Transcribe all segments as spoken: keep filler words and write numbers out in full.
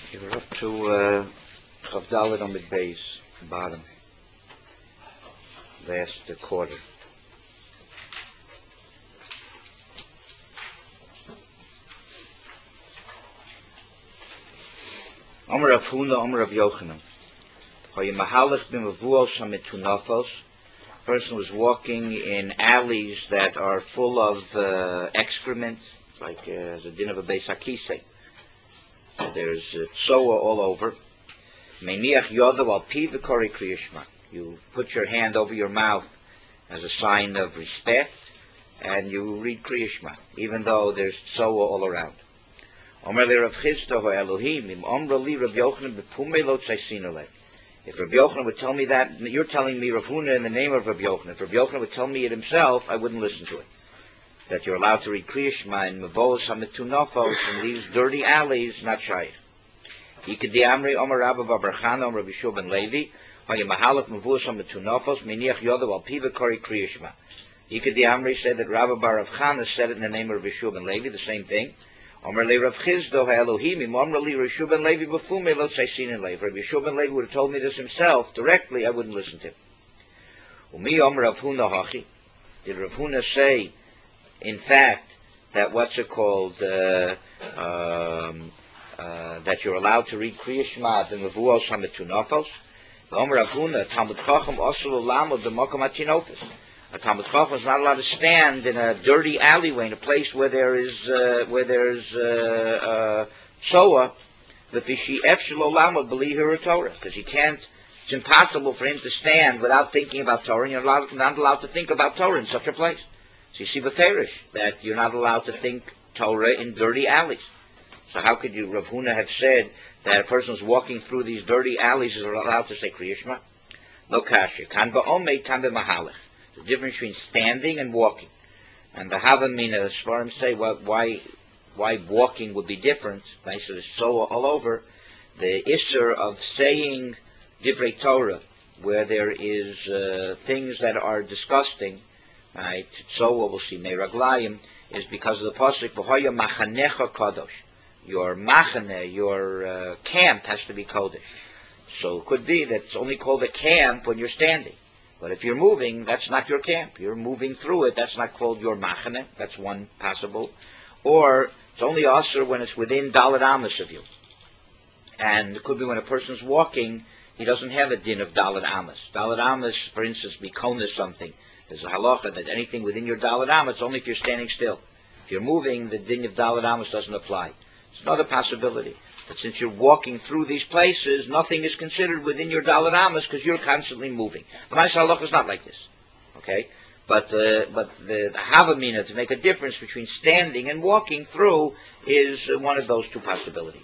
Okay, we're up to uh, Chav Dalet on the base, bottom, last uh, quarter. Omer Rav Huna, Omer Rav Yochanan. Hoye mahalach b'mavuos hamitunafos. Person was walking in alleys that are full of uh, excrement, like uh, the din of a Beis HaKisei. So there's uh, tsoa all over. Meiniach yodav al pi v'kori kriyishma. You put your hand over your mouth as a sign of respect, and you read kriyishma, even though there's tsoa all around. Omer le Rav Chisda ho Elohim im omra li Rav Yochanan b'pumei lo tzaisinu le. If Rav Yochanan would tell me that, you're telling me Rav Huna in the name of Rav Yochanan. If Rav Yochanan would tell me it himself, I wouldn't listen to it. That you're allowed to read Kriyishma in Mavos HaMetunafos in these dirty alleys, not shaykh. Ikad Amri Omer Rabba Bar Chana Omer Rabbi Shua ben Levi Hoye Mahalach Mavos HaMetunafos Meniach Yodav Al Piva Kori Kriyishma. Ikad Amri said that Rabba Bar Chana said it in the name of Rabbi Shua ben Levi, the same thing. Omer le Rav Chisda ho Elohim im Omer li Rabbi Shua ben Levi b'fumei lo tzaisin le. If Rabbi Shua ben Levi would have told me this himself directly, I wouldn't listen to him. Umi Omer Rav Huna hachi. Did Rav Huna say, in fact, that what's it called, uh, um, uh, that you're allowed to read Kriya Shema in Mevuos HaMetunafos? Omer Rav Huna, Talmud Chacham Osel Olam B'Makom HaTinofos. A Talmud Chacham is not allowed to stand in a dirty alleyway, in a place where there is uh, where there's uh, uh, tsoa, l'fishi efshel olam b'li Torah, because he can't. It's impossible for him to stand without thinking about Torah, and you're allowed, not allowed to think about Torah in such a place. So you see beferish that you're not allowed to think Torah in dirty alleys. So how could you, Rav Huna, have said that a person who's walking through these dirty alleys is allowed to say Kriya Shema? Lo kasha. Kan ba'omei, kan b'mahalech. The difference between standing and walking. And the Havamina, the Svarim say, well, why why walking would be different. Right? So there's so all over. The Isser of saying Divrei Torah, where there is uh, things that are disgusting, right? So we'll see, Meiraglayim, is because of the Pasuk, V'hoya machanecha kadosh. Your machane, your uh, camp has to be kodesh. So it could be that it's only called a camp when you're standing. But if you're moving, that's not your camp. You're moving through it. That's not called your machane. That's one possible. Or it's only asur when it's within Daled Amos of you. And it could be when a person's walking, he doesn't have a din of Daled Amos. Daled Amos, for instance, bikonis something. There's a halacha that anything within your Daled Amos, it's only if you're standing still. If you're moving, the din of Daled Amos doesn't apply. It's another possibility. But since you're walking through these places, nothing is considered within your Daled Amos because you're constantly moving. The Ma'aseh Halacha is not like this, okay? But uh, but the, the Havamina, to make a difference between standing and walking through, is uh, one of those two possibilities.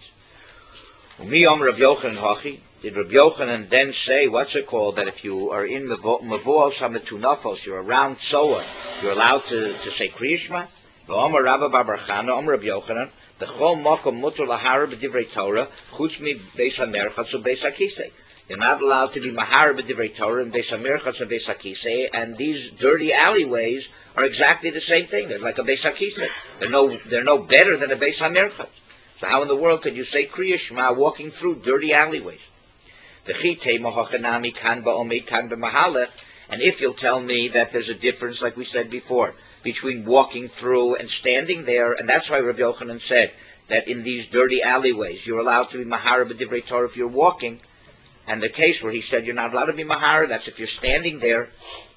Umi Om Rav Yochanan Hachi. Did Rav Yochanan then say, what's it called, that if you are in Mevuos HaMetunafos, you're around Tsoa, you're allowed to, to say Kriya Shema? V'Omer Rabba Bar Chana, Omer Rav Yochanan, the chol makom mutar lahara b'divrei Torah chutz mi beis hamerchatz and beis hakisei. You're not allowed to be mahara b'divrei Torah and beis hamerchatz and beis hakisei, and these dirty alleyways are exactly the same thing. They're like a beis hakisei. They're no, they're no better than a beis hamerchatz. So how in the world could you say Kriya Shema walking through dirty alleyways? V'chitei mohachanami kan ba'omei kan b'mahalech. And if you'll tell me that there's a difference, like we said before, between walking through and standing there, and that's why Rabbi Yochanan said that in these dirty alleyways you're allowed to be mahara b'divrei Torah if you're walking, and the case where he said you're not allowed to be mahara, that's if you're standing there.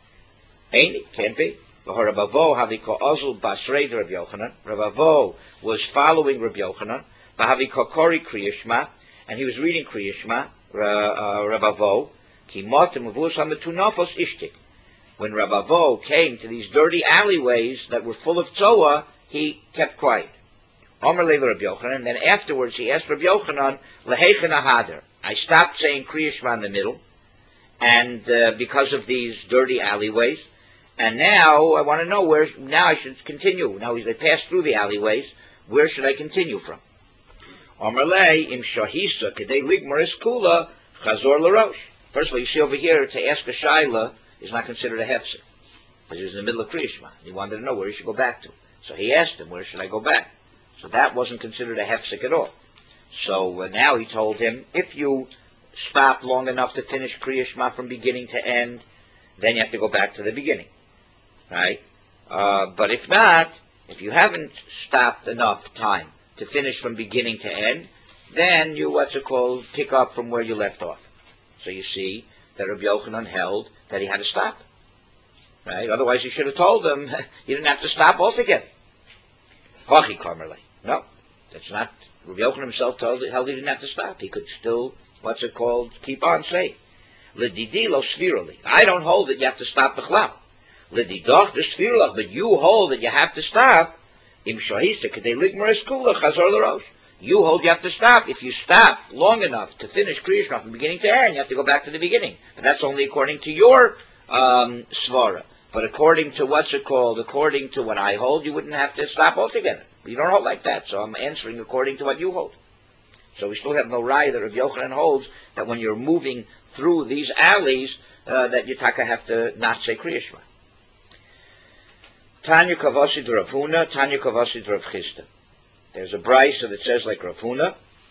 Ain't it? Can't be. Rabbi Haviko Ozul Basrei Rabbi Yochanan. Rabbi was following Rabbi Yochanan. Haviko Kori Kriya Shema, and he was reading Kriya Shema. Rabbi Ki Motim Mavus HaMetunafos Ishtik. When Rabavo came to these dirty alleyways that were full of tsoa, he kept quiet. Omer Leila Rabbi Yochanan, and then afterwards he asked Rabbi Yochanan, Lehechen Ahader. I stopped saying Kriya Shema in the middle, and uh, because of these dirty alleyways, and now I want to know where, now I should continue. Now they passed through the alleyways, where should I continue from? Omer Le, Im Shahisa, Kedei Ligmaris Kula, Chazor Larosh. First of all, you see over here, to ask a Shaila is not considered a hefsek, because he was in the middle of Kriya Shema. He wanted to know where he should go back to. So he asked him, where should I go back? So that wasn't considered a hefsek at all. So uh, now he told him, if you stop long enough to finish Kriya Shema from beginning to end, then you have to go back to the beginning, right? Uh, but if not, if you haven't stopped enough time to finish from beginning to end, then you, what's it called, pick up from where you left off. So you see that Rabbi Yochanan held that he had to stop, right? Otherwise he should have told him, you didn't have to stop altogether. Hachi Karmelei. No, that's not. Rabbi Yochanan himself told, held he didn't have to stop. He could still, what's it called, keep on saying. L'didi lo svirali. I don't hold that you have to stop the cloud. L'didoch the sviralach, but you hold that you have to stop. Im shahisa kadei ligmar eskula chazor l'rosh. You hold you have to stop. If you stop long enough to finish Kriya Shema from beginning to end, you have to go back to the beginning. But that's only according to your um, svara. But according to what's it called, according to what I hold, you wouldn't have to stop altogether. You don't hold like that, so I'm answering according to what you hold. So we still have no raya that Rabbi Yochanan holds that when you're moving through these alleys, uh, that you taka have to not say Kriya Shema. Tanya Kavasi Rav Huna, Tanya Kavasi Rav Chisda. There's a brisa that says like Rav Huna,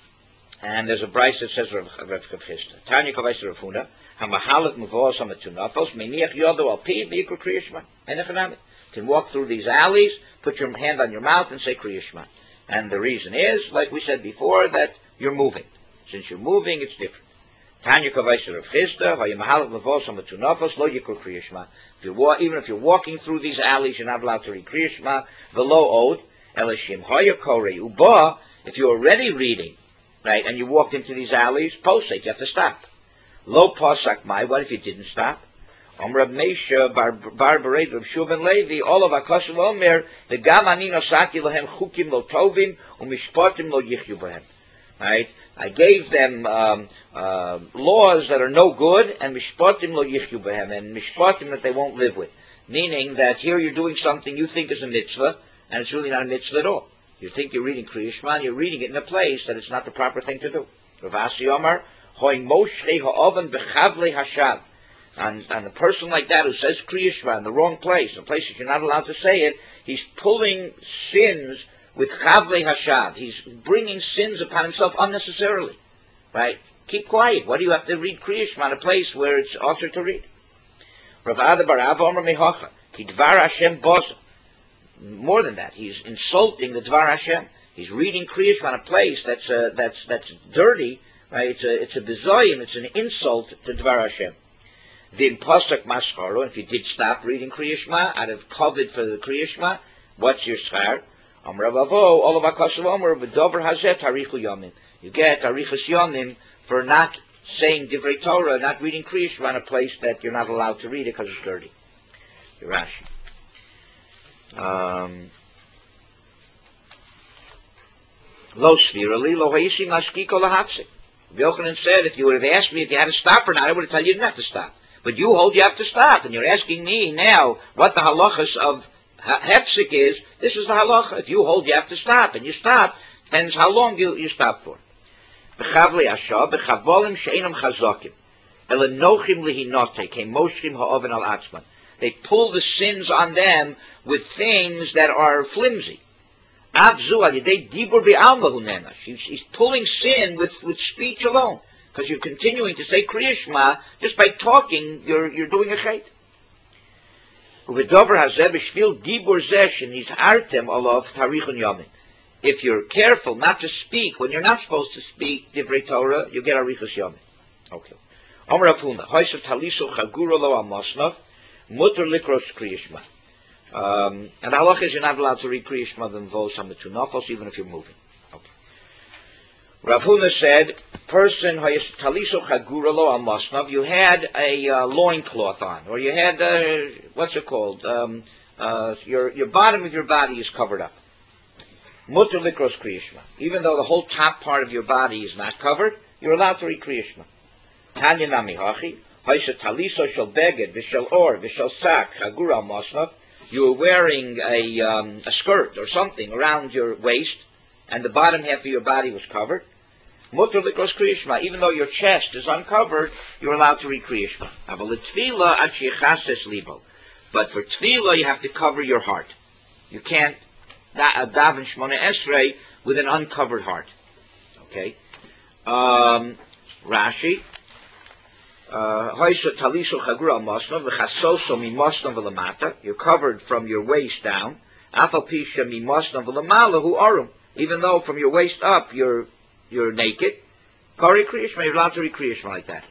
and there's a brisa that says Rav Chisda. Tanya Kavasi Rav Huna, Hamahalat Muvos Hamatunafos, Meniach Yodo Al Pi V'Yikra Kriya Shema. Enechanami. Can walk through these alleys, put your hand on your mouth, and say Kriya Shema. And the reason is, like we said before, that you're moving. Since you're moving, it's different. Tanya Kavayser Rav Chisda, Vayimahal Mavos Hamatunafos, Lo Yikra Kriya Shema. Even if you're walking through these alleys, you're not allowed to read Kriya Shema. V'lo od, Elishim Hoya Kore Uba. If you're already reading, right, and you walked into these alleys, posek, you have to stop. Lo Posak Mai, what if you didn't stop? Om Rab Meisha Bar Bared Rab Shuvan Levi, all of Akosov Omer, the Gam Ani Nosaki Lohem Chukim Lo Tovim, Umishpatim Lo Yichyu Bohem. Right? I gave them um, uh, laws that are no good, and Mishpatim Lo Yichyu Bohem, and Mishpatim that they won't live with. Meaning that here you're doing something you think is a mitzvah, and it's really not a mitzvah at all. You think you're reading Kriya Shema, and you're reading it in a place that it's not the proper thing to do. Rav Asi Omar, Hoy Moshe Ha'oven B'chavle Hashav. And, and a person like that who says Kriya Shema in the wrong place, in places you're not allowed to say it, he's pulling sins with Chavle Hashav. He's bringing sins upon himself unnecessarily. Right? Keep quiet. Why do you have to read Kriya Shema in a place where it's also to read? Rav Ada bar Ava Omer Mehocha, Ki Dvar Hashem Boza. More than that, he's insulting the Dvar Hashem. He's reading Kriya Shema in a place that's uh, that's that's dirty. Right? It's a it's a bizoyim. It's an insult to Dvar Hashem. Vim Pasuk Mascharo, if you did stop reading Kriya Shema out of covet for the Kriya Shema, what's your schar? Am Rav Avo, all of Akasav Omer, V'dover Hazet Harichu Yomim. You get Harichus Yomim for not saying Divrei Torah, not reading Kriya Shema in a place that you're not allowed to read it because it's dirty. Rashi. Um, Lo Svirali, Lo Ha'ishi Mashkiko Lahapsik. Yochanan said, if you would have asked me if you had to stop or not, I would have told you you didn't have to stop. But you hold you have to stop, and you're asking me now what the halachas of hefsek is. This is the halacha. If you hold you have to stop, and you stop, depends how long you, you stop for. B'chavli ashav, b'chavolim she'enam chazokim, elenochim lihinote, kemoshim ha'oven al atzman. They pull the sins on them with things that are flimsy. He's, he's pulling sin with, with speech alone. Because you're continuing to say Kriya Shema, just by talking, you're, you're doing a chait. If you're careful not to speak when you're not supposed to speak Divrei Torah, you get Arichas Yomim. Okay. Amar Rav Huna, Hoysa Taliso Chagura Lo Amosnav, Mutter Likros Kriya Shema. Um, and the halach is you're not allowed to read Kriya Shema V'Mvos HaMetunafos, even if you're moving. Okay. Rav Huna said, person Hoysa Taliso Chagura Lo Amosnav, you had a uh, loincloth on, or you had, uh, what's it called? Um, uh, your, your bottom of your body is covered up. Mutter Likros Kriya Shema. Even though the whole top part of your body is not covered, you're allowed to read Kriya Shema. Tanya Nami Hachi, Hoysa Taliso Shel Beged, V'Shel Or, V'Shel Sak, Chagura Amosnav. You were wearing a, um, a skirt or something around your waist, and the bottom half of your body was covered. Mutter Likros Kriya Shema. Even though your chest is uncovered, you're allowed to read Kriya Shema. But for tefillah, you have to cover your heart. You can't daven Shmona Esrei with an uncovered heart. Okay. Um, Rashi. Uh, you're covered from your waist down. Even though from your waist up you're you're naked. Kari kriyishma, you're allowed to read kriyishma like that.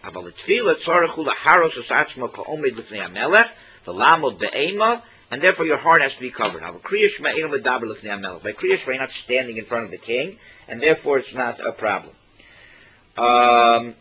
And therefore your heart has to be covered. By kriyishma, you're not standing in front of the king, and therefore it's not a problem. Um,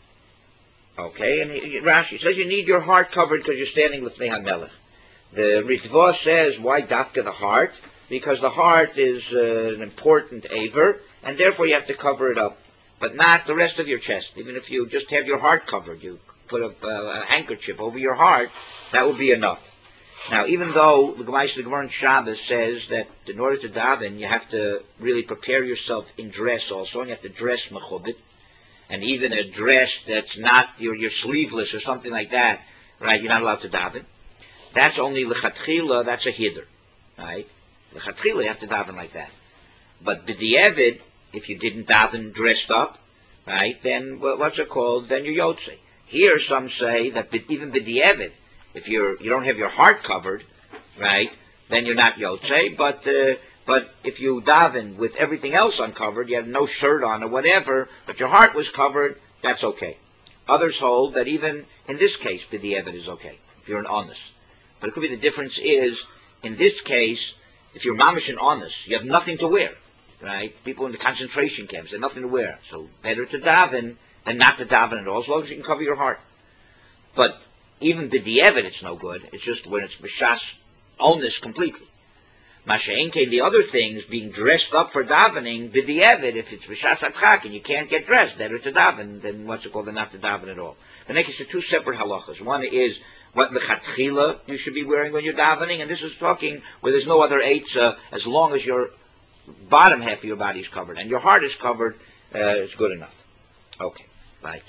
okay, and he, Rashi says you need your heart covered because you're standing with Lefnei HaMelech. The Ritva says, why dafka the heart? Because the heart is uh, an important aver, and therefore you have to cover it up, but not the rest of your chest. Even if you just have your heart covered, you put a, uh, a handkerchief over your heart, that will be enough. Now, even though the Gemara in Shabbos says that in order to daven, you have to really prepare yourself in dress also, and you have to dress mechubit, and even a dress that's not, you're, you're sleeveless or something like that, right, you're not allowed to daven. That's only lechatchila, that's a hiddur, right? Lechatchila, you have to daven like that. But b'di'evid, if you didn't daven dressed up, right, then what's it called? Then you're yotze. Here some say that even b'di'evid, if you're, you don't have your heart covered, right, then you're not yotze, but uh, but if you daven with everything else uncovered, you have no shirt on or whatever, but your heart was covered, that's okay. Others hold that even in this case, b'di'evid is okay, if you're an honest. But it could be the difference is, in this case, if you're mamish and honest, you have nothing to wear, right? People in the concentration camps, they have nothing to wear. So better to daven than not to daven at all, as long as you can cover your heart. But even b'di'evid, it's no good. It's just when it's b'shas honest completely. Masha'enke, the other things, being dressed up for davening, b'di'evid, if it's b'shas atchak and you can't get dressed, better to daven than what's it called, than not to daven at all. The next is two separate halachas. One is what lechatchila you should be wearing when you're davening, and this is talking where there's no other eitzah, as long as your bottom half of your body is covered and your heart is covered, uh, it's good enough. Okay, right.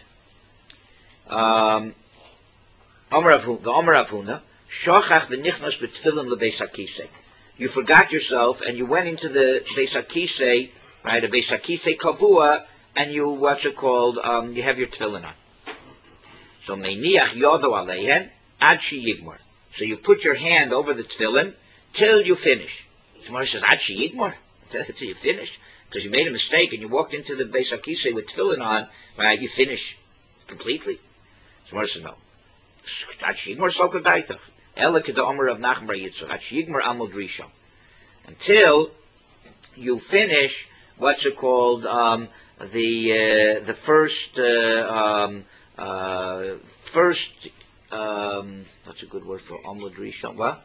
Um, the Omer Avuna, shochach v'nichnas b'tfilin lebeis hakisei. You forgot yourself and you went into the beis hakisei, right, a beis hakisei kavua, and you, what's it called, um, you have your tefillin on. So meiniach yodo aleihen ad sheyigmor. So you put your hand over the tefillin till you finish. Tomorrow says ad sheyigmor, till you finish, because you made a mistake and you walked into the beis hakisei with tefillin on, right? You finish completely. Tomorrow says no. Ad sheyigmor soka daitach. Ela keda omer of Nachman bar Yitzchak. Ad sheyigmor amud rishon. Until you finish what's it called, um, the uh, the first uh, um, uh, first um, what's a good word for amud rishon? What?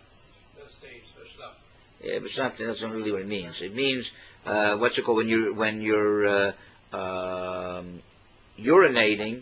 Yeah, but it's not, that's not really what it means. It means uh, what's it called when you're when you're uh, um, urinating,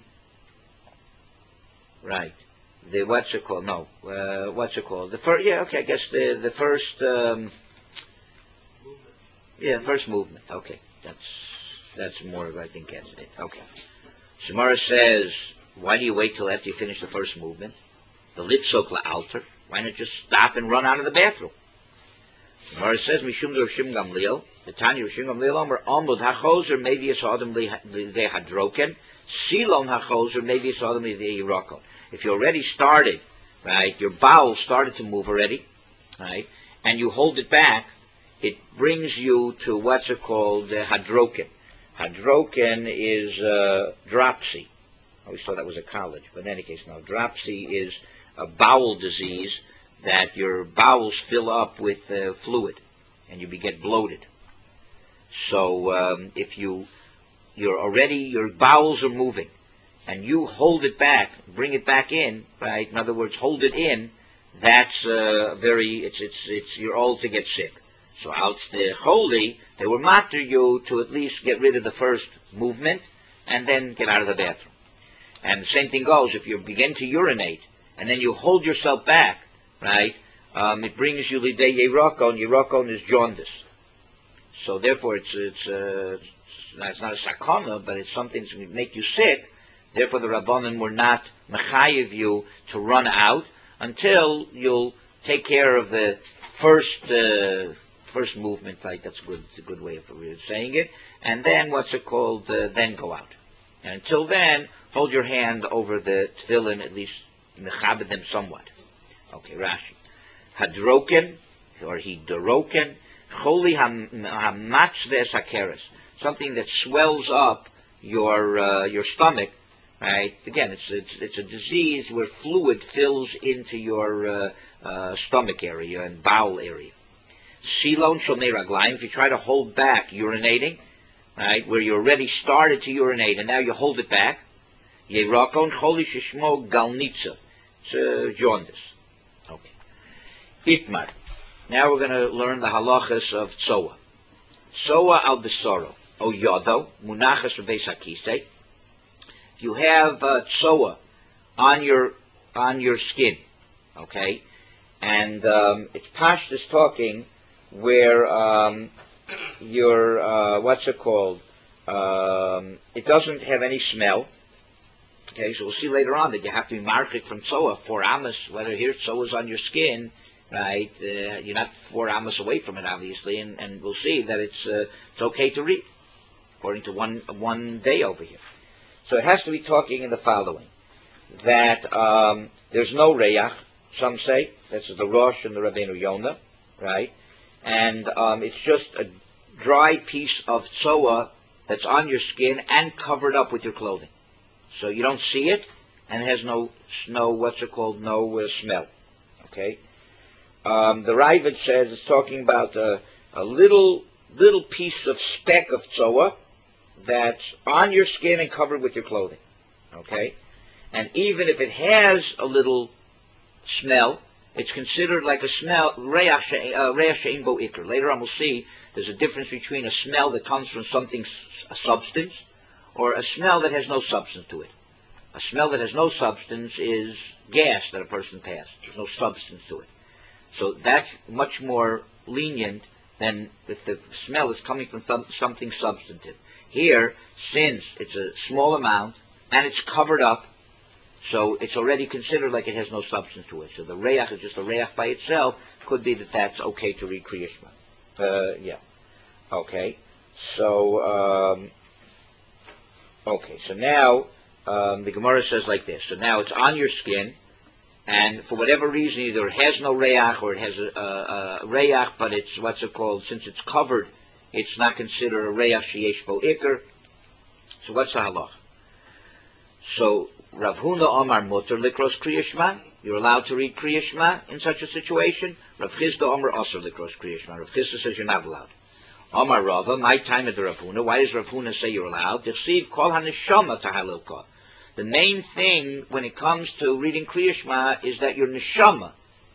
right? The what's it called? No, uh, what's it called? The first, yeah, okay, I guess the the first, um, movement. Yeah, first movement. Okay, that's that's more, I think, gets it. Okay. Shemara says, why do you wait till after you finish the first movement? The litzok la'alter. Why not just stop and run out of the bathroom? Shemara says, mishum Rav Shimon Gamliel. The Tanya Rav Shimon Gamliel Omer amud hachozer maybe it's adam lehadroken. Silon hachozer maybe it's adam lehirokon. If you already started, right, your bowel started to move already, right, and you hold it back, it brings you to what's it called, uh, hadroken. Hadroken is uh, dropsy. I always thought that was a college, but in any case, no. Dropsy is a bowel disease that your bowels fill up with uh, fluid, and you get bloated. So um, if you, you're already, your bowels are moving, and you hold it back, bring it back in, right? In other words, hold it in. That's uh, very. It's it's it's. You're all to get sick. So out the holy, they will matter you to at least get rid of the first movement, and then get out of the bathroom. And the same thing goes if you begin to urinate, and then you hold yourself back, right? Um, it brings you lidei yerokon. Yerokon is jaundice. So therefore, it's it's uh, it's not a sakana, but it's something to make you sick. Therefore, the Rabbanan were not mechayiv you to run out until you'll take care of the first uh, first movement. Like that's a good, it's a good way of saying it. and then what's it called? Uh, then go out. And until then, hold your hand over the tefillin, at least mechabed them somewhat. Okay, Rashi. Hadroken, or he doroken, choli hamach ve'esakeres, something that swells up your uh, your stomach. Right? Again, it's, it's it's a disease where fluid fills into your uh, uh, stomach area and bowel area. Silon shomei raglayim, if you try to hold back urinating, right, where you already started to urinate and now you hold it back, yerakon choli shishmo galnitza, it's uh, jaundice. Okay. Itmar. Now we're going to learn the halachas of tzoa. Tzoa al besoro, o yodo, munachas v'beis hakisei. If you have uh, tzoa on your on your skin, okay, and um, it's Pashtus talking where um, your uh, what's it called? Um, it doesn't have any smell. Okay, so we'll see later on that you have to be marked from tzoa four amos. Whether here tzoa is on your skin, right? Uh, you're not four amos away from it, obviously, and, and we'll see that it's uh, it's okay to read according to one one day over here. So it has to be talking in the following, that um, there's no reyach, some say, that's the Rosh and the Rabbeinu Yonah, right? And um, it's just a dry piece of tzoa that's on your skin and covered up with your clothing. So you don't see it, and it has no, no what's it called, no uh, smell, okay? Um, the Raavad says it's talking about a, a little, little piece of speck of tzoa that's on your skin and covered with your clothing, okay? And even if it has a little smell, it's considered like a smell, reach she'ein bo ikr. Later on we'll see there's a difference between a smell that comes from something, a substance, or a smell that has no substance to it. A smell that has no substance is gas that a person passed. There's no substance to it. So that's much more lenient than if the smell is coming from th- something substantive. Here, since it's a small amount and it's covered up, so it's already considered like it has no substance to it. So the reach is just a reach by itself. Could be that that's okay to read Kriya Shema. Uh, yeah. Okay. So, um, okay. So now um, the Gemara says like this. So now it's on your skin, and for whatever reason, either it has no reach or it has a, a, a reach, but it's what's it called? Since it's covered, it's not considered a reach sheyesh bo ikr. So what's the halach? So Rav Huna Omar Mutter Likros Kriya Shema. You're allowed to read Kriya Shema in such a situation. Rav Chizda Omar Asur Likros Kriya Shema. Rav Chizda says you're not allowed. Omar Rava, my time at the Rav Huna. Why does Rav Huna say you're allowed? Dichsiv Kol HaNeshama Tahalilka. The main thing when it comes to reading Kriya Shema is that your neshama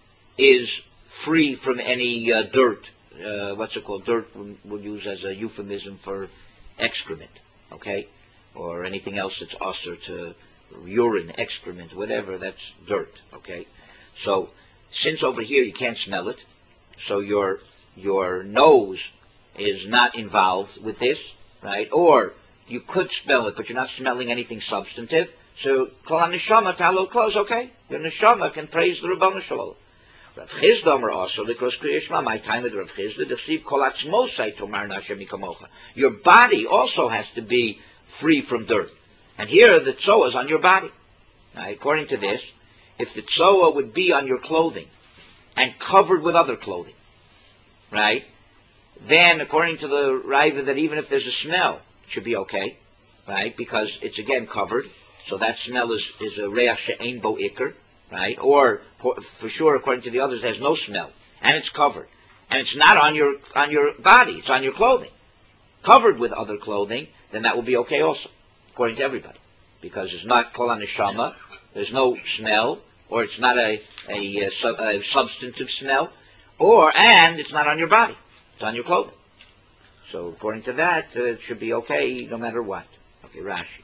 is free from any uh, dirt. Uh, what's it called? Dirt we'll use as a euphemism for excrement, okay? Or anything else that's usher to urine, excrement, whatever, that's dirt, okay? So since over here you can't smell it, so your your nose is not involved with this, right? Or you could smell it, but you're not smelling anything substantive. So Kol HaNeshama Ta'alol Kol is okay. Your neshama can praise the Rabbanu Shalom. Rav Chizda Amar also Likros Kriya Shema. My time with Rav Chizda D'chsiv Kol Atzmosai Tomar Nashem Mikamocha. Your body also has to be free from dirt. And here the tzoa is on your body. Now, according to this, if the tzoa would be on your clothing and covered with other clothing, right? Then, according to the Raavad, that even if there's a smell, it should be okay, right? Because it's again covered, so that smell is is a reach she'ein bo ikr, right? Or for, for sure, according to the others, it has no smell and it's covered, and it's not on your on your body; it's on your clothing, covered with other clothing. Then that will be okay also, according to everybody, because it's not kol haneshama, there's no smell, or it's not a, a, a, sub, a substantive smell, or, and it's not on your body, it's on your clothing. So according to that, uh, it should be okay no matter what. Okay, Rashi.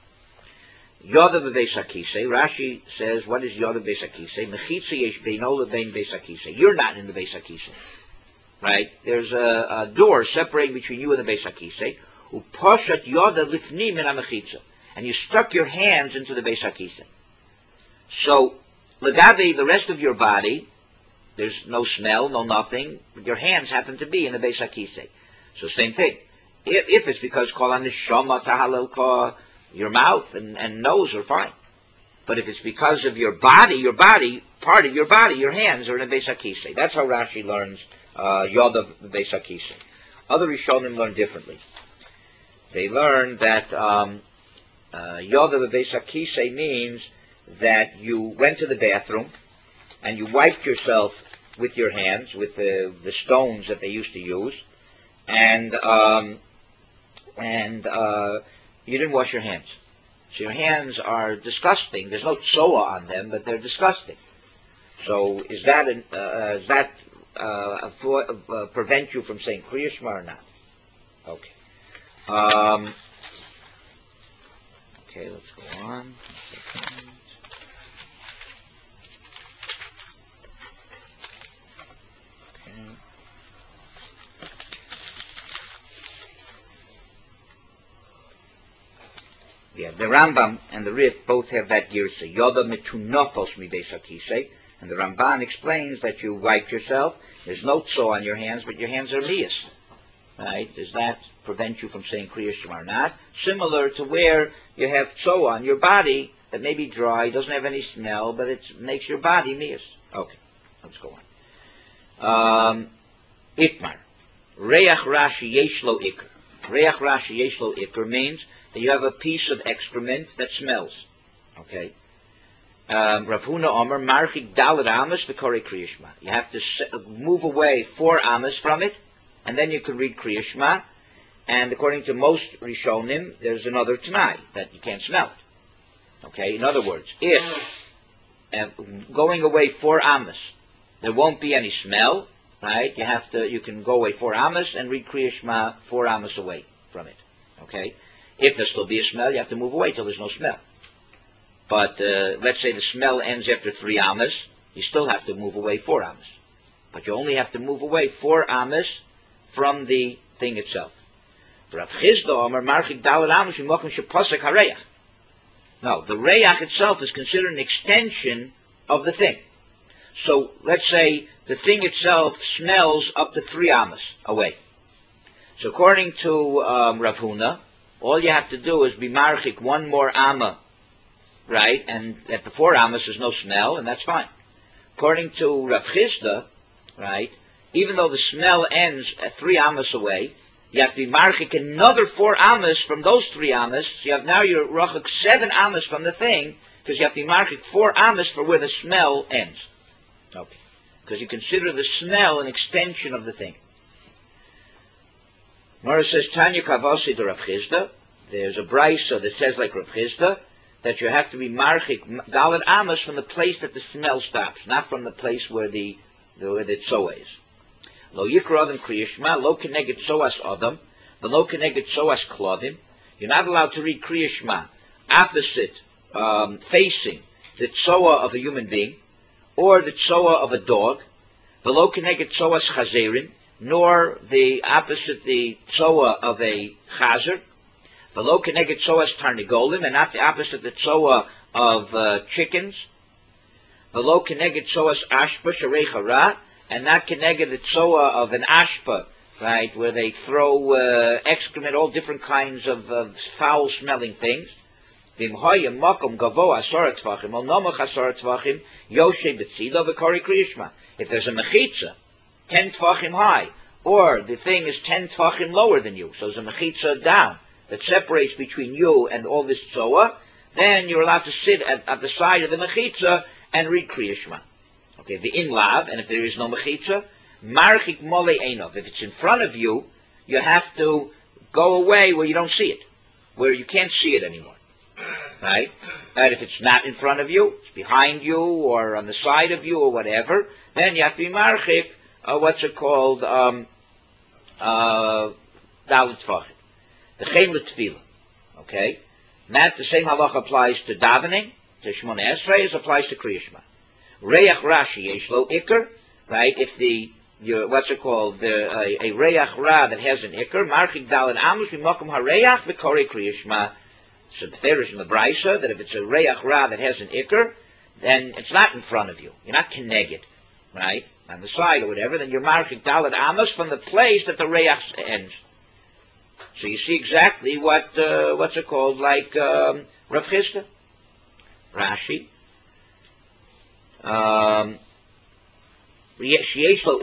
Yoda bebeis hakisei. Rashi says, what is yoda bebeis hakisei? Mechitza yesh beino lebein beis hakisei. You're not in the beis hakisei, right? There's a, a door separating between you and the beis hakisei. Upashat yoda lifnim min hamechitza. And you stuck your hands into the beis hakisei. So, legabe, the rest of your body, there's no smell, no nothing, but your hands happen to be in the beis hakisei. So same thing. If, if it's because kol haneshama tahalelka, your mouth and, and nose are fine. But if it's because of your body, your body, part of your body, your hands are in a Beis HaKisei. That's how Rashi learns uh, Yoda Beis HaKisei. Other Rishonim learn differently. They learn that um, uh, Yoda Beis HaKisei means that you went to the bathroom and you wiped yourself with your hands, with the, the stones that they used to use, and um, and uh, you didn't wash your hands. So your hands are disgusting. There's no tsoa on them, but they're disgusting. So is that an, uh, is that uh, uh, prevent you from saying Kriya Shema or not? Okay. Um, okay, let's go on. Okay. Yeah, the Rambam and the Rif both have that girsa. Yoda metunofos mi Beis HaKisei. And the Ramban explains that you wipe yourself. There's no tso on your hands, but your hands are miyas. Right? Does that prevent you from saying Kriya Shema or not? Similar to where you have tso on your body that may be dry, doesn't have any smell, but it makes your body miyas. Okay, let's go on. Um, Itmar. Reach Rashi Yeshlo Ikr. Reach Rashi Yeshlo Ikr means that you have a piece of excrement that smells. Okay. Um, Rav Huna Omer Marchik Dalet Amos v'Korei Kriya Shema. You have to move away four Amos from it, and then you can read Kriya Shema. And according to most Rishonim, there's another Tanai that you can't smell it. Okay. In other words, if uh, going away four Amos, there won't be any smell. Right? You have to. You can go away four Amos and read Kriya Shema four Amos away from it. Okay. If there still be a smell, you have to move away till there's no smell. But uh, let's say the smell ends after three amas, you still have to move away four amas. But you only have to move away four amas from the thing itself. No, the reyach itself is considered an extension of the thing. So let's say the thing itself smells up to three amas away. So according to um, Rav Huna, all you have to do is be marchik one more amma, right? And at the four amas there's no smell, and that's fine. According to Rav Chisda, right, even though the smell ends at three amas away, you have to be marchik another four amas from those three amas. So you have now you're rachik seven amas from the thing, because you have to be marchik four amas for where the smell ends. Okay, because you consider the smell an extension of the thing. Mara says, Tanya Kavasi to Rav Chisda. There's a brisa that says like Rav Chisda, that you have to be marchik dalet amas from the place that the smell stops, not from the place where the, the where the tzoa is. Lo yikra adam kriya shema, lo keneged tzoas adam, v'lo keneged tzoas klodim. You're not allowed to read kriya shema opposite, um, facing the tzoa of a human being, or the tzoa of a dog, v'lo keneged tzoas chazerim, nor the opposite the tzoa of a chazer, v'lo keneged tzoas tarnigolim, and not the opposite the tzoa of uh, chickens, v'lo keneged tzoas ashpa sharei chara, and not keneged the tzoa of an ashpa, right, where they throw uh, excrement, all different kinds of, of foul-smelling things. V'imhoyim makom gavoa asar tvachim, ol nomach asar tvachim, yoshe betzilo v'kori kriyishma. If there's a mechitza, ten tvachim high, or the thing is ten tvachim lower than you, so there's a mechitza down that separates between you and all this tzoa, then you're allowed to sit at, at the side of the mechitza and read kriyishma. Okay, the in lav, and if there is no mechitza, marchik mole einov. If it's in front of you, you have to go away where you don't see it, where you can't see it anymore. Right? And if it's not in front of you, it's behind you or on the side of you or whatever, then you have to be marchik, uh, what's it called, um, uh, dalet tvachim. The chem l'tefillah. Okay? And that the same halacha applies to davening, to Shemona Esrei, as applies to Kriya Shema. Reach Rashi Yeshlo Iker, right? If the your, what's it called? The uh, a Reach Ra that has an Iker, Marchik Dalet Amos V'Makom HaReach V'Korei Kriya Shema. So there is in the Brisa that if it's a Reach Ra that has an Iker, then it's not in front of you. You're not keneged, right? On the side or whatever, then you're Marchik Dalet Amos from the place that the Reach ends. So you see exactly what, uh, what's it called, like um, Rav Chisda. Rashi. Um, Rashi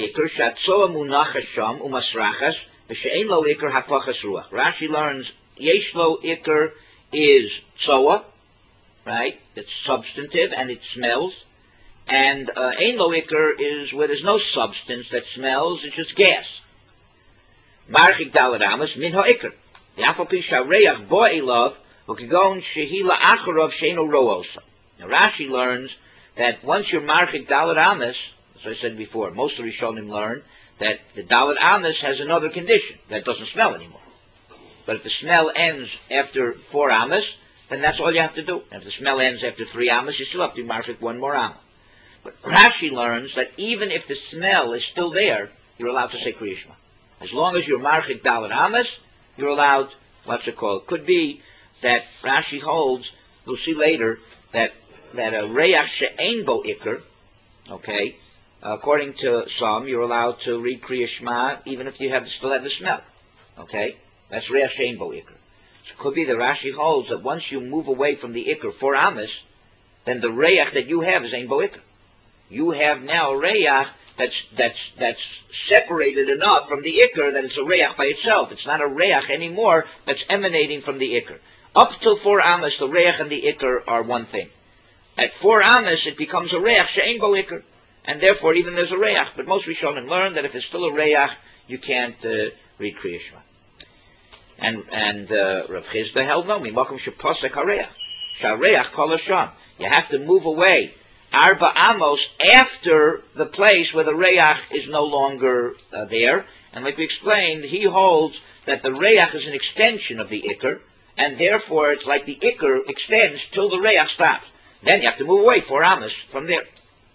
learns yesh lo ikr is tzoa, right? It's substantive and it smells. And uh, ein lo ikr is where there's no substance that smells, it's just gas. Marchik daled amos min ha'ikr. Yafal pi shareach bo elav ukigon shehila acharov sheino ro'osa. Now Rashi learns that once you're marchik daled amos, as I said before, most of the Rishonim learn that the daled amos has another condition, that it doesn't smell anymore. But if the smell ends after four amos, then that's all you have to do. And if the smell ends after three amos, you still have to marchik one more amos. But Rashi learns that even if the smell is still there, you're allowed to say Kriya Shema. As long as you're marchik daled amos, you're allowed, what's it called? Could be that Rashi holds, we'll see later, that that a reach she'ein bo ikr, okay, according to some, you're allowed to read Kriya Shema even if you have still have the smell, okay? That's reach she'ein bo ikr. So it could be that Rashi holds that once you move away from the ikr for amos, then the reach that you have is ein bo ikr. You have now a reach that's that's that's separated enough from the ikr that it's a reach by itself. It's not a reach anymore that's emanating from the ikr. Up till four amos, the reach and the ikr are one thing. At four amos, it becomes a reach she'ein bo ikr, and therefore even there's a reach. But most Rishonim learn that if it's still a reach, you can't uh, read Kriya Shema. And and uh, Rav Chisda held no, mimakom sheposek hareach, shareach kol hasham. You have to move away arba amos after the place where the reach is no longer uh, there. And like we explained, he holds that the reach is an extension of the ikr, and therefore it's like the ikr extends till the reach stops. Then you have to move away four amos from there.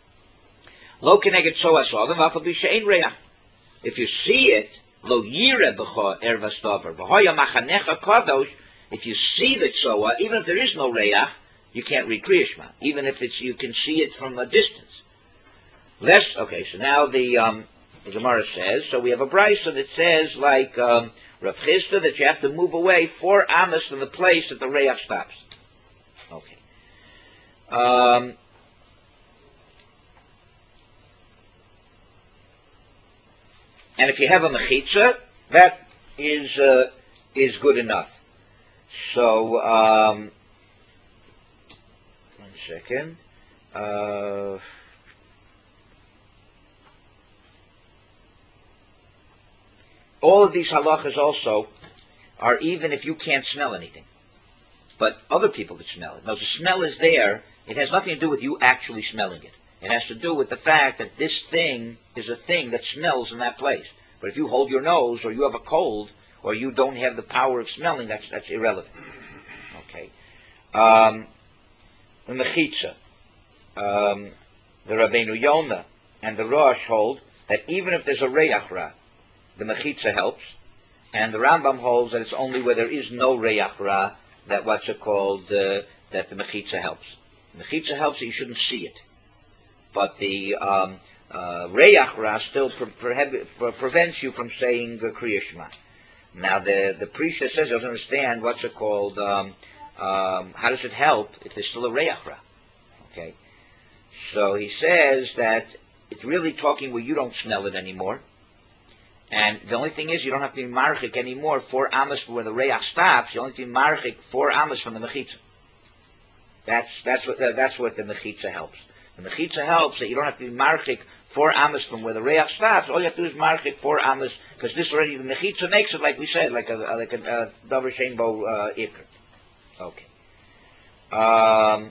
Lo keneged soas adam afa b'she'ein reach. If you see it, lo yireh b'cha ervas davar v'hoya machanecha kadosh. If you see the tzoa, even if there is no reach, you can't read Kriya Shema, even if it's you can see it from a distance. Less okay. So now the um, the Gemara says. So we have a brayso that says like um, Rav Chisda that you have to move away four amos from the place that the reach stops. Okay. Um, and if you have a mechitza, that is uh, is good enough. So um, one second. Uh, all of these halachas also are even if you can't smell anything, but other people can smell it. Now the smell is there. It has nothing to do with you actually smelling it. It has to do with the fact that this thing is a thing that smells in that place. But if you hold your nose, or you have a cold, or you don't have the power of smelling, that's that's irrelevant. Okay. Um, the Mechitza, um, the Rabbeinu Yonah, and the Rosh hold that even if there's a Reach Ra, the Mechitza helps, and the Rambam holds that it's only where there is no Reach Ra that what's it called uh, that the Mechitza helps. Mechitza helps that you shouldn't see it, but the um, uh, Reach Ra still pre- pre- pre- prevents you from saying uh, Kriya Shema. Now the the priest that says doesn't understand what's it called. Um, um, how does it help if there's still a Reach Ra? Okay, so he says that it's really talking where you don't smell it anymore, and the only thing is you don't have to be marchik anymore four amos where the Reach stops. You only have to be marchik four amos from the Mechitza. That's that's what uh, that's what the Mechitza helps. The Mechitza helps that you don't have to be marchik four amos from where the reach stops. All you have to do is marchik four amos, because this already the Mechitza makes it like we said, like a like a uh, davar she'ein bo ikr. Okay. Um,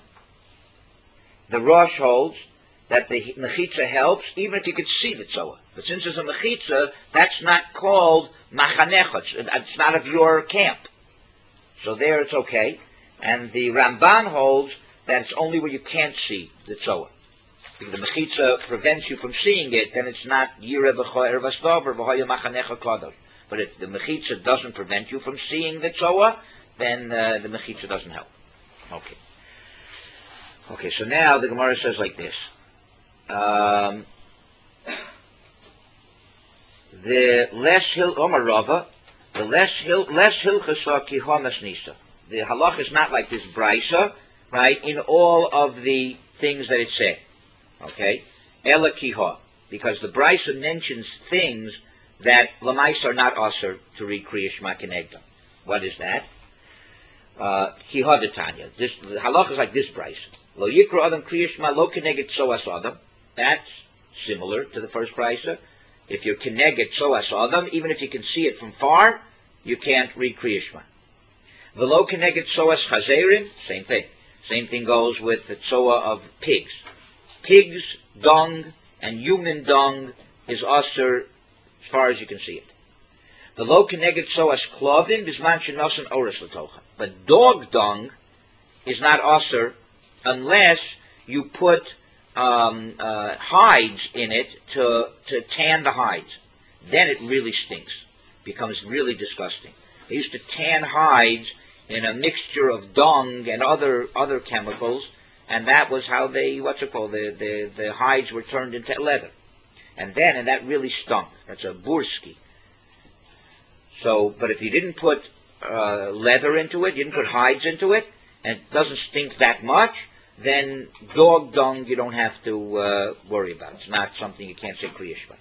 the Rosh holds that the Mechitza helps even if you could see the tzoa. But since there's a Mechitza, that's not called machanechot. It's not of your camp. So there it's okay. And the Ramban holds that it's only where you can't see the tzoa. If the Mechitza prevents you from seeing it, then it's not Yireh b'cha ervas davar v'hoya machanecha kadosh. But if the Mechitza doesn't prevent you from seeing the tzoa, then uh, the Mechitza doesn't help. Okay. Okay, so now the Gemara says like this. Um, the Les Hil Omar Rava, The less hil less hilchasa ki homas nisa. The halach is not like this brisa, right? In all of the things that it said, okay? Ela kiha, because the brisa mentions things that lamais are not usher to read Kriya Shema Kenegdom. What is that? Kiha detanya. This the halach is like this brisa. Lo yikra adam Kriya Shema lo keneged soas adam. That's similar to the first brisa. If you're keneged soas adam, even if you can see it from far, you can't read Kriya Shema. V'lo keneged soas chazerim, same thing. Same thing goes with the tzoa of pigs. Pigs' dung and human dung is usher as far as you can see it. V'lo keneged soas klovim bisman shenosan oros letocha. But dog dung is not usher unless you put um, uh, hides in it to to tan the hides. Then it really stinks. Becomes really disgusting. They used to tan hides in a mixture of dung and other other chemicals, and that was how they, what's it called, the, the, the hides were turned into leather. And then, and that really stunk. That's a burski. So, but if you didn't put uh, leather into it, you didn't put hides into it, and it doesn't stink that much, then dog dung you don't have to uh, worry about. It's not something you can't say Kriya Shema.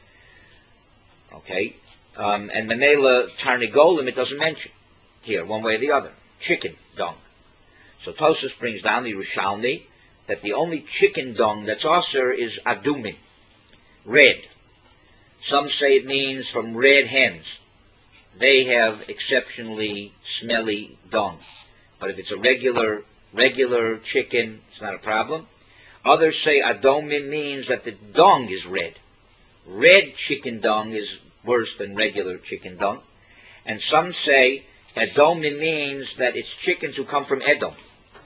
Okay? Um, and the Mela Tarnigolim, it doesn't mention here, one way or the other. Chicken dung. So Tosfos brings down the Yerushalmi that the only chicken dung that's osir is adumin, red. Some say it means from red hens. They have exceptionally smelly dung. But if it's a regular regular chicken, it's not a problem. Others say adomin means that the dung is red. Red chicken dung is worse than regular chicken dung. And some say Edomin means that it's chickens who come from Edom.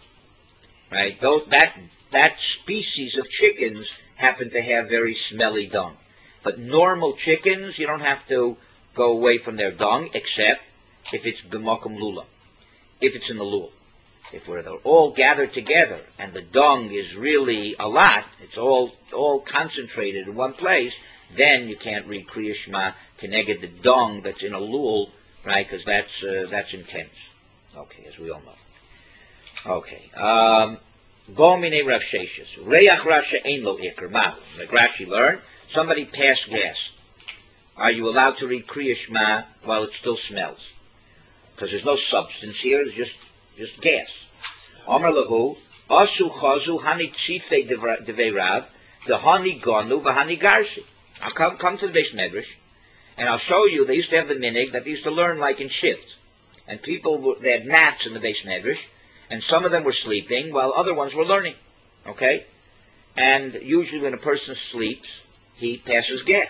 Right? Those, that, that species of chickens happen to have very smelly dung. But normal chickens, you don't have to go away from their dung, except if it's b'makom lula, if it's in the lul. If we're all gathered together and the dung is really a lot, it's all all concentrated in one place, then you can't read Kriya Shema keneged the dung that's in a lul, right? Because that's uh, that's intense. Okay, as we all know. Okay. Um, Bomine Rav Sheshes. Reach Rasha ein lo ikr ma. Like Rashi learned, somebody passed gas. Are you allowed to read Kriya Shema while it still smells? Because there's no substance here. It's just just gas. Amar lahu asu chazu hani tzifei devei Rav the hani gonu v'hani garsi. I'll come come to the Beis Medrash, and I'll show you. They used to have the minig that they used to learn like in shifts, and people were, they had mats in the Beis Medrash, and some of them were sleeping while other ones were learning. Okay, and usually when a person sleeps, he passes gas.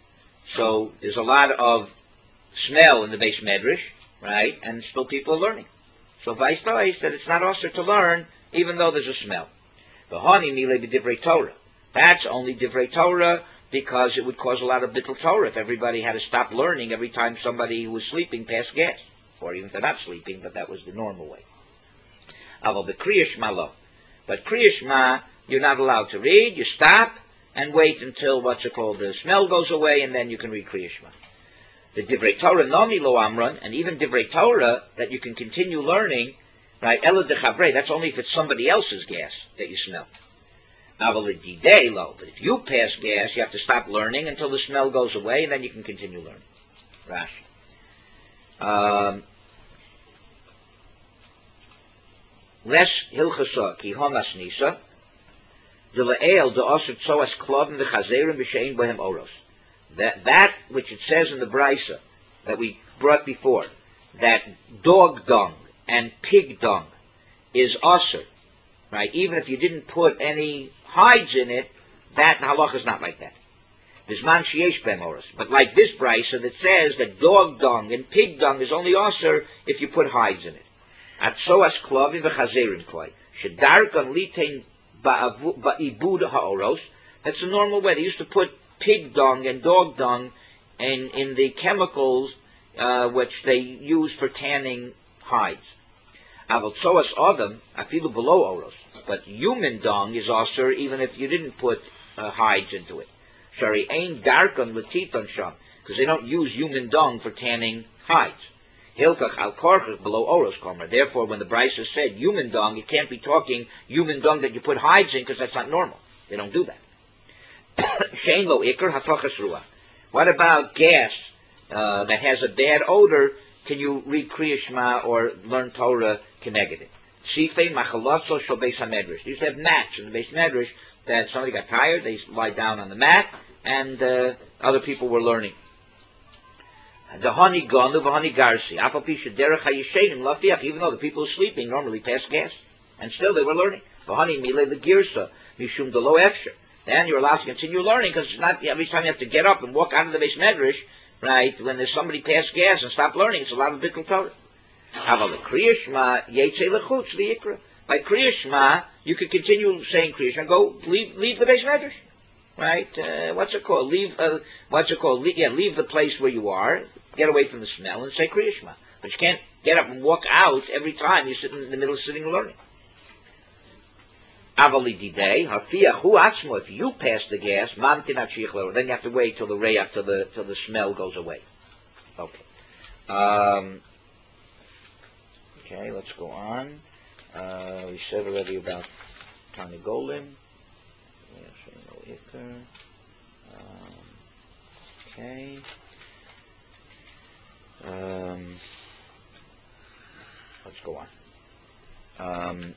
So there's a lot of smell in the Beis Medrash, right? And still people are learning. So vice versa, that it's not also to learn, even though there's a smell. The honey mile b'divrei Torah. That's only divrei Torah, because it would cause a lot of bittul Torah if everybody had to stop learning every time somebody who was sleeping passed gas, or even if they're not sleeping, but that was the normal way. Aval the Kriya Shema lo. But Kriya Shema, you're not allowed to read. You stop and wait until what's it called, the smell goes away, and then you can read Kriya Shema. The Divrei Torah nomi lo amran, and even Divrei Torah that you can continue learning, right? Ela dechavrei. That's only if it's somebody else's gas that you smell. Aval didei lo. But if you pass gas, you have to stop learning until the smell goes away, and then you can continue learning. Rashi. Um, Les hilchasa ki homas nisa. De le'el de osir tzoas klovim v'chazerim v'shein bohem oros. That that which it says in the brisa that we brought before, that dog dung and pig dung is osir, right? Even if you didn't put any hides in it, that halach is not like that. Bisman sheyesh behem oros. But like this brisa that says that dog dung and pig dung is only osir if you put hides in it. At soas klovim v'chazerim kloi. Shedarkan litein ba'ibud ha'oros. That's the normal way. They used to put pig dung and dog dung in, in the chemicals uh, which they use for tanning hides. Aval tzoas adam afilu below oros. But human dung is also even if you didn't put uh, hides into it. Shari ein darkan letiton sham. because they don't use human dung for tanning hides. Hilkach al korchach below oros komer. Therefore, when the Brisa said human dung, it can't be talking human dung that you put hides in, because that's not normal. They don't do that. Shein lo ikr hafachas ruach. What about gas uh, that has a bad odor? Can you read Kriya Shema or learn Torah connected? Sifei machalotzo shel beis hamedrash. They used to have mats in the beis medrash that somebody got tired, they lie down on the mat, and uh, other people were learning. Dahani gonu v'hani garsi. Afapisha derech hayishenim lafiach. Even though the people were sleeping normally pass gas, and still they were learning. V'hani milei legirsa mishum delo efsher. Then you're allowed to continue learning, because it's not every time you have to get up and walk out of the beis medrash, right? When there's somebody pass gas and stop learning, it's a lot of bittul Torah. Aval Kriya Shema yetze lechutz v'yikra. By Kriya Shema, you could continue saying Kriya Shema. Go leave leave the beis medrash, right? Uh, what's it called? Leave. Uh, what's it called? Le- yeah, leave the place where you are. Get away from the smell and say Kriya Shema. But you can't get up and walk out every time you sit in the middle of sitting and learning. If you pass the gas, then you have to wait till the reyach, till the till the smell goes away. Okay. Um, okay, let's go on. Uh, we said already about Tarnagolim. Um, okay. Um, let's go on. Um,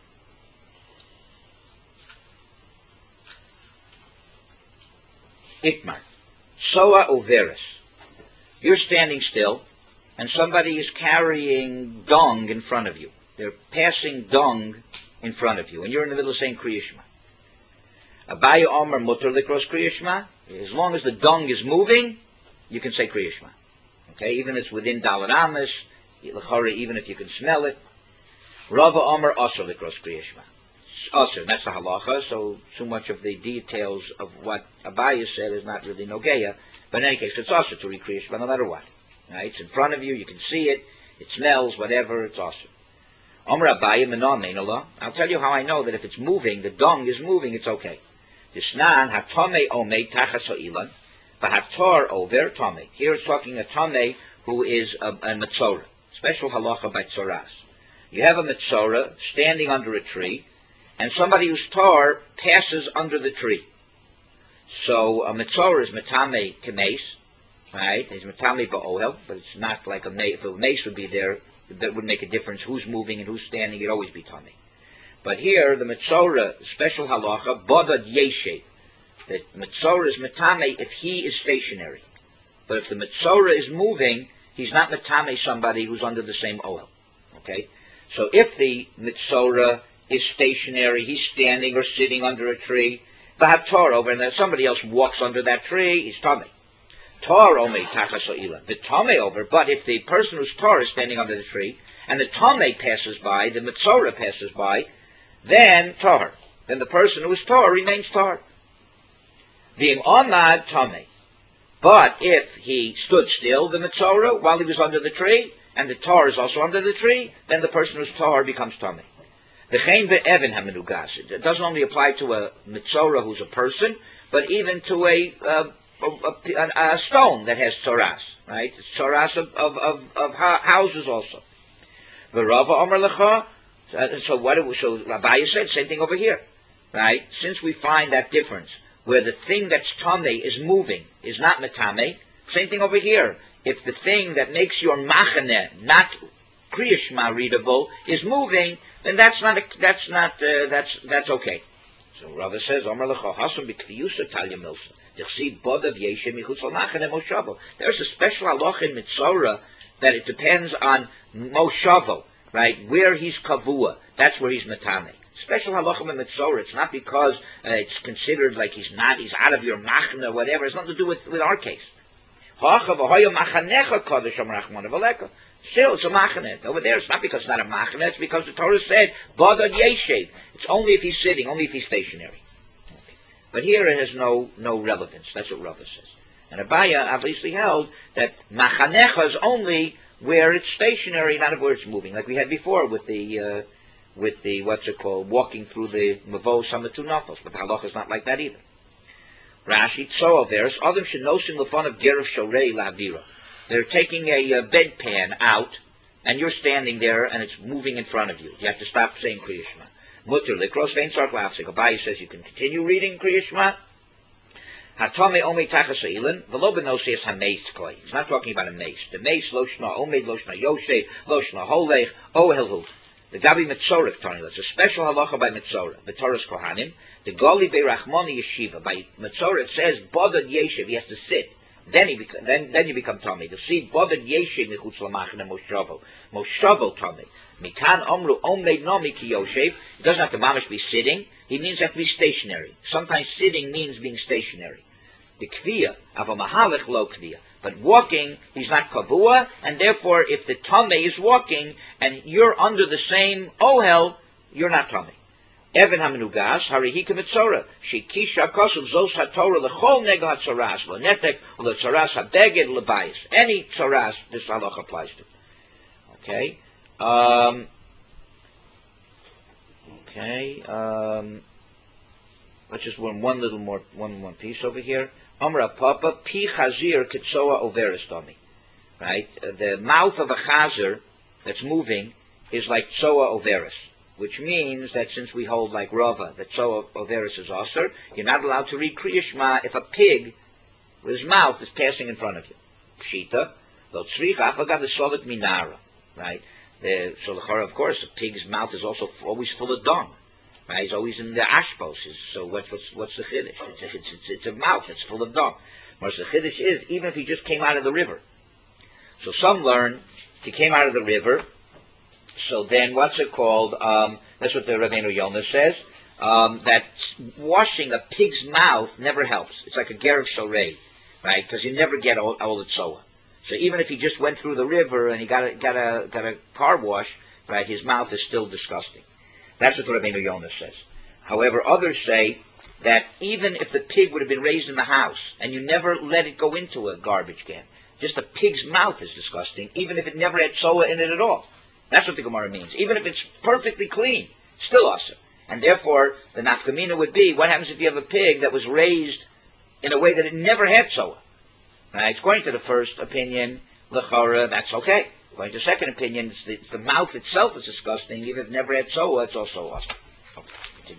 Itmar. Soa overis. You're standing still, and somebody is carrying dung in front of you. They're passing dung in front of you, and you're in the middle of saying Kriya Shema. Abaya Omer mutter likros Kriya Shema. As long as the dung is moving, you can say Kriya Shema. Okay, even if it's within Dalet Amos, even if you can smell it. Rava Omer also likros Kriya Shema. Also, that's the halacha, so too much of the details of what Abaya said is not really nogeya, but in any case, it's also to read Kriya Shema no matter what. Right? It's in front of you, you can see it, it smells, whatever, it's also. Omer Abaya menon meinala. I'll tell you how I know that if it's moving, the dung is moving, it's okay. Disnan hatome omei tachas ha'ilan, v'hator over tome. Here it's talking a tome who is a, a metzora, special halacha by tzoras. You have a metzora standing under a tree, and somebody who's tar passes under the tree. So a metzora is metame kemes, right? It's metame ba'ohel, but it's not like a mace. If a mace would be there, that would make a difference who's moving and who's standing. It'd always be tame. But here, the metzora, special halacha, bodad yeshe. The metzora is metame if he is stationary. But if the metzora is moving, he's not metame somebody who's under the same ohel. Okay? So if the metzora is stationary, he's standing or sitting under a tree, but tar over, and then somebody else walks under that tree, he's tame. Tar omei tachas ha'ilan. The tame over, but if the person who's tar is standing under the tree, and the tame passes by, the metzora passes by, then tar. Then the person who is tar remains tar. Being amad tame. But if he stood still, the metzora, while he was under the tree, and the tar is also under the tree, then the person who's tar becomes tame. It doesn't only apply to a metzora who's a person, but even to a, uh, a, a, a stone that has tzoras, right? Tzoras of, of, of, of houses also. So what it was, so Rabbi said, same thing over here, right? Since we find that difference, where the thing that's tameh is moving, is not metame, same thing over here. If the thing that makes your machaneh, not Kriya Shema readable, is moving, then that's not a, that's not uh, that's that's okay. So Rava says, Omer lecha hasum b'kfiyusa talya milsa. Dichsi bodav yeshe michutz al machaneh moshavo. There's a special halacha in Mitzora that it depends on moshavo, right? Where he's kavua, that's where he's metame. Special halacha in Mitzora. It's not because uh, it's considered like he's not, he's out of your machaneh or whatever. It's nothing to do with with our case. Still, it's a machaneh. Over there, it's not because it's not a machaneh. It's because the Torah said, Badad Yeshev. It's only if he's sitting, only if he's stationary. Okay. But here it has no no relevance. That's what Rava says. And Abaya obviously held that machanecha is only where it's stationary, not where it's moving, like we had before with the, uh, with the what's it called, walking through the Mavo Samatu Nafos. But the halacha is not like that either. Rashi, Tzoa Averis, Adam Shenosin Lefon of Gerov Shorei Lavira. They're taking a uh, bedpan out, and you're standing there, and it's moving in front of you. You have to stop saying Kriya Shema. Mutter Likros Vein Sark Lafsik. Abaye says you can continue reading Kriya Shema. Hatame Omei Tachas Eilan, V'lo Benosias HaMeis Koi. It's not talking about a mace. The mace, Loshna Omei, Loshna Yoshe, Loshna Holech, Ohelhu. The Gabi Metzorah, Tony, that's a special halacha by Metzorah. The Torah's Kohanim. The Gali Beirachmoni Yeshiva. By Metzorah it says, Bodad Yeshiv, he has to sit. Then he beca- then then you become Tommy. To see Bodad Yeshiv Mechutz Lamachne Moshavel. Moshavel Tommy. Mikan Omru Omei Nomi Ki Yoshev. He doesn't have to mamish be sitting. He means have to be stationary. Sometimes sitting means being stationary. The Kviya, Ava Mahalech Lo Kviya. But walking, he's not Kavua, and therefore if the Tomei is walking, and you're under the same Ohel, you're not Tomei. Evan Hamenugas, Harihika Mitzorah, Shikisha Kosuv Zos HaTorah, Lechol Nega HaTzoras, Lenetek, Letzoras HaBeged, Lebayis. Any Tzoras, this halach applies to. Okay? Um, okay, um, let's just one, one little more, one one piece over here. Amra Papa, Pi Chazir Kitsoa Overistami. Right? Uh, the mouth of a chazer that's moving is like Tsoa Overis, which means that since we hold like Rava, that Tsoa Overis is Aser, you're not allowed to read Kriya Shema if a pig with his mouth is passing in front of you. Pshita, Lo Tzricha, Afagat the Sovet Minara. Right? The, so, of course, a pig's mouth is also always full of dung. Right? He's always in the ashpos. So what's, what's, what's the chiddush? It's, it's, it's, it's a mouth that's full of dung. Whereas the chiddush is, even if he just came out of the river. So some learn, he came out of the river, so then what's it called? Um, that's what the Rabbeinu Yonah says, um, that washing a pig's mouth never helps. It's like a Gerov Shorei, right? Because you never get all, all the tzoa. So even if he just went through the river and he got a, got a, got a car wash, right, his mouth is still disgusting. That's what Rabbeinu Yonah says. However, others say that even if the pig would have been raised in the house and you never let it go into a garbage can, just a pig's mouth is disgusting, even if it never had soa in it at all. That's what the Gemara means. Even if it's perfectly clean, still awesome. And therefore, the nafkamina would be, what happens if you have a pig that was raised in a way that it never had soa? Right? According to the first opinion, l'chara, that's okay. According to the second opinion, it's the, it's the mouth itself is disgusting. Even if it never had soa, it's also awesome. Okay.